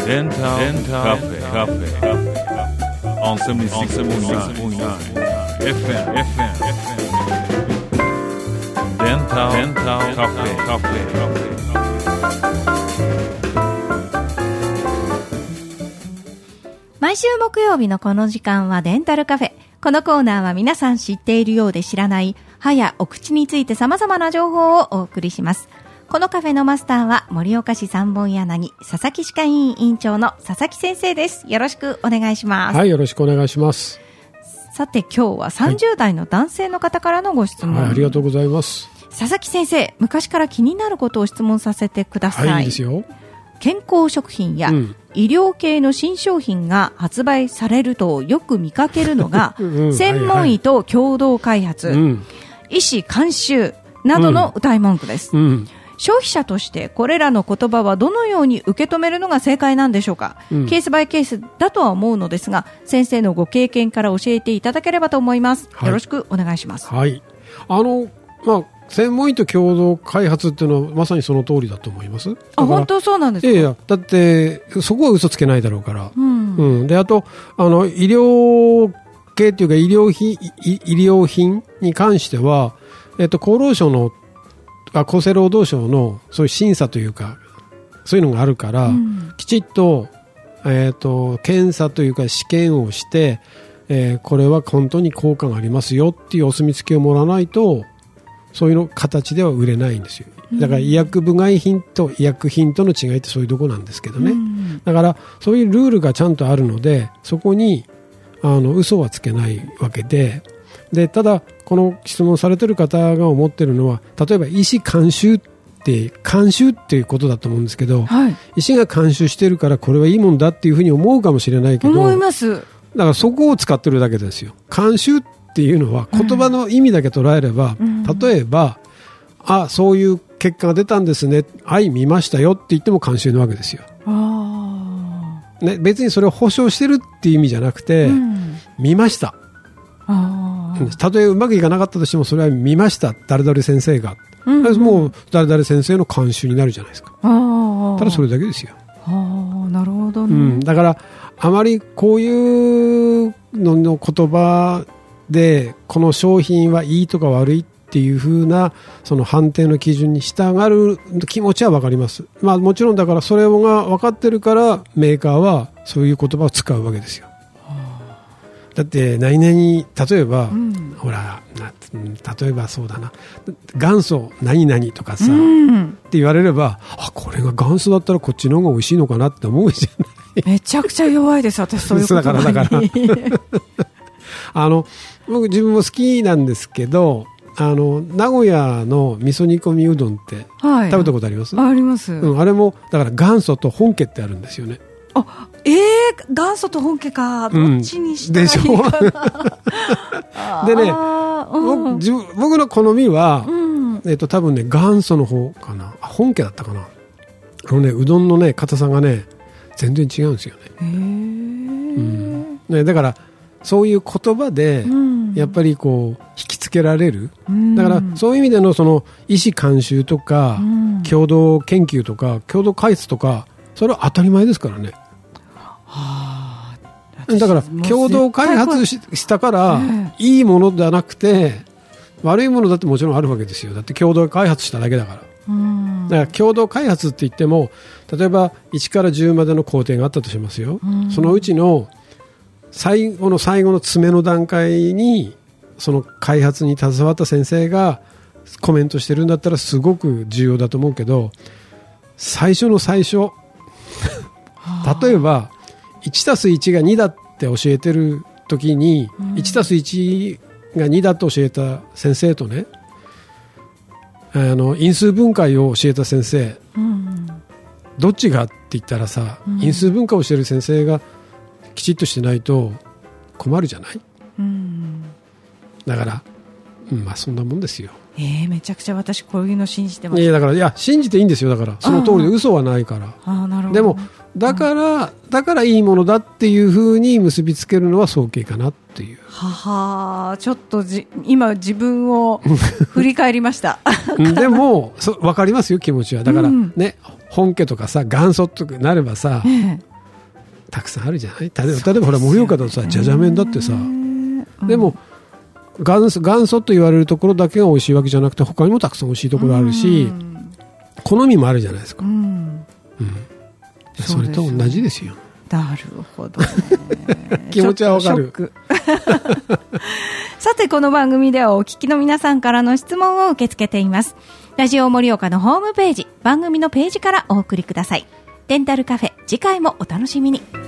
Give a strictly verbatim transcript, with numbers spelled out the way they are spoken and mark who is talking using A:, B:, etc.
A: デンタルカフェカフェ on セブンティーシックスポイントナイン エフエム エフエム デンタルカフェカフェ
B: 毎週木曜日のこの時間はデンタルカフェ。このコーナーは皆さん知っているようで知らない歯やお口について様々な情報をお送りします。このカフェのマスターは盛岡市三本柳佐々木歯科医院院長の佐々木先生です。よろしくお願いします。
C: はい、よろしくお願いします。
B: さて今日はさんじゅう代の男性の方からのご質問、
C: はいはい、ありがとうございます。
B: 佐々木先生、昔から気になることを質問させてください。
C: はい、いいですよ。
B: 健康食品や医療系の新商品が発売されるとよく見かけるのが、うん、専門医と共同開発、はいはい、医師監修などの謳い文句です、うんうん、消費者としてこれらの言葉はどのように受け止めるのが正解なんでしょうか、うん、ケースバイケースだとは思うのですが、先生のご経験から教えていただければと思います、はい、よろしくお願いします。
C: はい、あの、まあ専門医と共同開発っていうのはまさにその通りだと思います。
B: あ、本当そうなんですか。
C: いやいや、だってそこは嘘つけないだろうから、うんうん、であとあの医療系っていうか医療品、医療品に関しては、えっと、厚労省のあ厚生労働省のそういう審査というかそういうのがあるから、うん、きちっと、えっと、検査というか試験をして、えー、これは本当に効果がありますよっていうお墨付きをもらわないとそういうの形では売れないんですよ。だから医薬部外品と医薬品との違いってそういうとこなんですけどね、うん、だからそういうルールがちゃんとあるのでそこにあの嘘はつけないわけで、でただこの質問されている方が思っているのは例えば医師監修って監修っていうことだと思うんですけど、はい、医師が監修しているからこれはいいもんだっていうふうに思うかもしれないけど、
B: 思います。
C: だからそこを使ってるだけですよ。監修っていうのは言葉の意味だけ捉えれば、うん、例えばあそういう結果が出たんですね、はい見ましたよって言っても監修なわけですよ。あ、ね、別にそれを保証してるっていう意味じゃなくて、うん、見ました、あたとえうまくいかなかったとしてもそれは見ました誰々先生が、うんうん、もう誰々先生の監修になるじゃないですか。あただそれだけですよ。
B: あなるほどね、う
C: ん、だからあまりこういうのの言葉でこの商品はいいとか悪いっていう風なその判定の基準に従う気持ちは分かります。まあもちろんだからそれが分かってるからメーカーはそういう言葉を使うわけですよ。だって何々例えば、うん、ほらな例えばそうだな元祖何々とかさ、うん、って言われればあこれが元祖だったらこっちの方が美味しいのかなって思うじゃない。
B: めちゃくちゃ弱いです私そういう言葉に。だからだから
C: あの僕自分も好きなんですけどあの名古屋の味噌煮込みうどんって、はい、食べたことあります？
B: あります、
C: うん、あれもだから元祖と本家ってあるんですよね。
B: あえー、元祖と本家かどっちにしたらいいかな、うん、で, でね、うん、僕, 自分僕の好みは、うんえー、と多分ね元祖の方かな本家だったかな。あのねうどんのね硬さがね全然違うんですよね。へー、うんね、だからそういう言葉でやっぱりこう引きつけられる、うん、だからそういう意味でのその医師監修とか、うん、共同研究とか共同開発とかそれは当たり前ですからね。はあ、だから共同開発 し, したから、ね、いいものではなくて悪いものだってもちろんあるわけですよ。だって共同開発しただけだから。うん、だから共同開発って言っても例えばいちからじゅうまでの工程があったとしますよ、うん、そのうちの最後の最後の詰めの段階にその開発に携わった先生がコメントしてるんだったらすごく重要だと思うけど最初の最初例えば いちたすいち がにだって教えてる時に、うん、いちたすいち がにだと教えた先生とねあの因数分解を教えた先生、うん、どっちがって言ったらさ、うん、因数分解を教える先生がきちっとしてないと困るじゃない、うん、だから、うん、まあそんなもんですよ。 えー、めちゃくちゃ私こういうの信じてます。
C: いやだからいや信じていいんですよ。だからその通りで嘘はないから。あなるほど。でもだから、うん、だからいいものだっていうふうに結びつけるのは早計かなっていう。
B: ははちょっとじ今自分を振り返りました
C: でもそ分かりますよ気持ちは。だから、うん、ね本家とかさ元祖とかなればさ、ええたくさんあるじゃない。例えば、例えばほら盛岡だとさじゃじゃ麺だってさ、うん、でも元祖、元祖と言われるところだけが美味しいわけじゃなくて他にもたくさん美味しいところあるし、うん、好みもあるじゃないですか、うんうん、それと同じですよ。
D: なるほど、ね、
C: 気持ちはわかる
D: さてこの番組ではお聞きの皆さんからの質問を受け付けています。ラジオ盛岡のホームページ番組のページからお送りください。デンタルカフェ次回もお楽しみに。